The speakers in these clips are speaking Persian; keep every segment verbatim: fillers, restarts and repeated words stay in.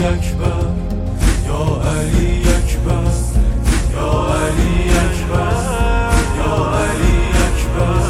اکبر یا علی اکبر یا علی اکبر یا علی اکبر.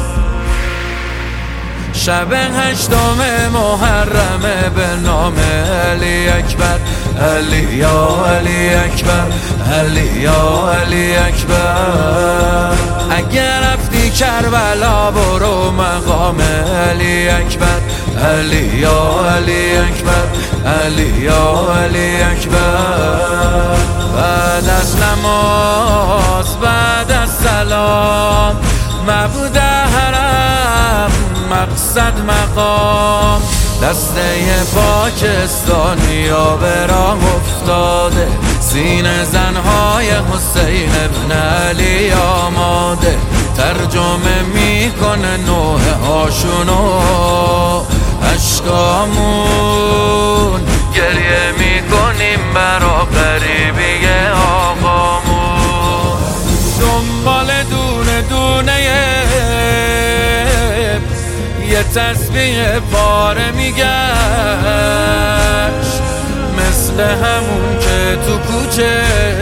شب هشتم محرمه به نام علی اکبر، علی یا علی اکبر، علی یا علی اکبر. اگر رفتی کربلا برو مقام علی اکبر، علی یا علی اکبر، علی یا علی اکبر. بعد از نماز بعد از سلام معبود حرم مقصد مقام، دسته پاکستانی ها به راه افتاده، سینه زنهای حسین ابن علی آماده، ترجمه میکنه نوح هاشونو اشکامون، گریه میکنیم برا غریبی آقامون. دنبال دونه دونه یه تسبیح پاره میگشت، مثل همون که تو کوچه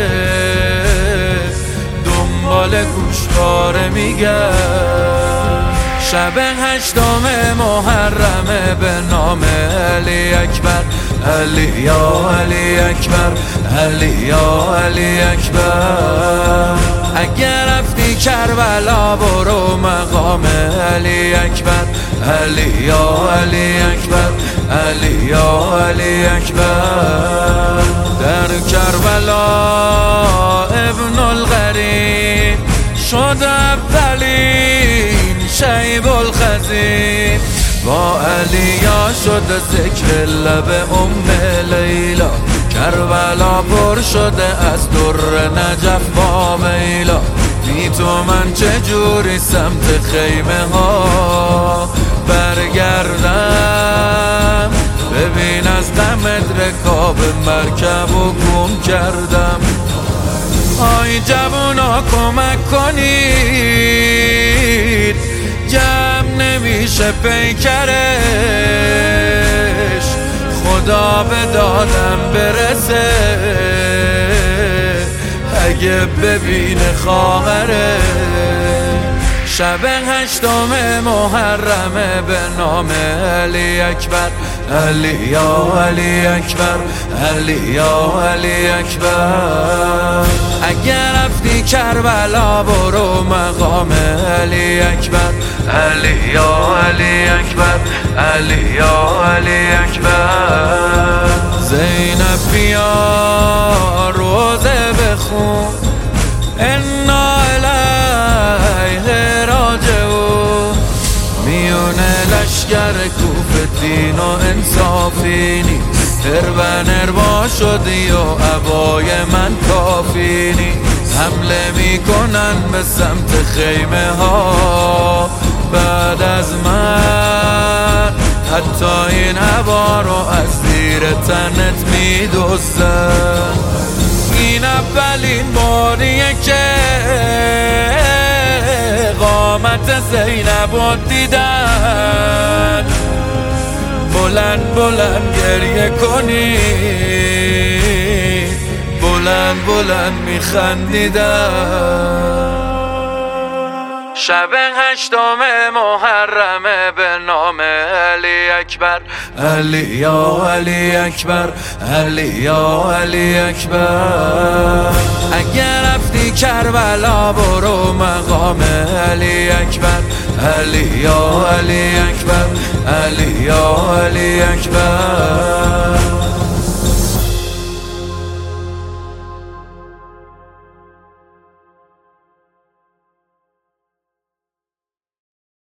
دنبال گوشواره میگشت. شب هشتم محرمه به نام علی اکبر، علی یا علی اکبر، علی یا علی اکبر. اگر رفتی کربلا برو مقام علی اکبر، علی یا علی اکبر، علی یا علی اکبر. در کربلا ابن الغریب شد اولین شیب الخزین، با علیا شد ذکر لب ام لیلا، کربلا پر شده از در نجف با میلا. بی تو من چجوری سمت خیمه ها برگردم، ببین از غمت رکاب مرکب و گم کردم. آی جوونا کمک کنید، جمع نمیشه پیکرش، خدا به دادم برسه اگه ببینه خواهره. شب هشتم محرمه به نام علی اکبر، علی یا علی اکبر، علی یا علی اکبر. اگر رفتی کربلا برو مقام علی اکبر، علی یا علی اکبر، علی یا علی اکبر. زینب بیا روزه بخون، انا الیه راجعون. میونه لشگر کوفه دین و انصافی نیست، هربن هربا شدی و عبای من کافی نیست. حمله میکنن به سمت خیمه ها بعد از من، حتی این عبا رو از زیر تنت میدوزن. این اولین باریه که قامت زینب رو دیدن، بلند بلند گریه کنی، بلند بلند میخندیدن. شب هشتم محرمه به نام علی اکبر، علی یا علی اکبر، علی یا علی اکبر. اگر رفتی کربلا برو مقام علی اکبر، علی یا علی اکبر، علی یا علی اکبر.